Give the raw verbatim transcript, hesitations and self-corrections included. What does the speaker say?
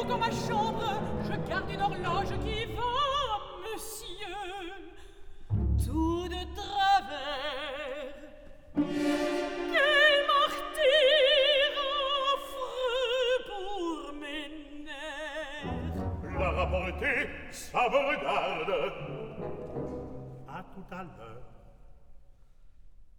dans ma chambre, je garde une horloge qui va, monsieur, tout de travers. Quel martyr affreux pour mes nerfs. La rapportée, ça me regarde. À tout à l'heure.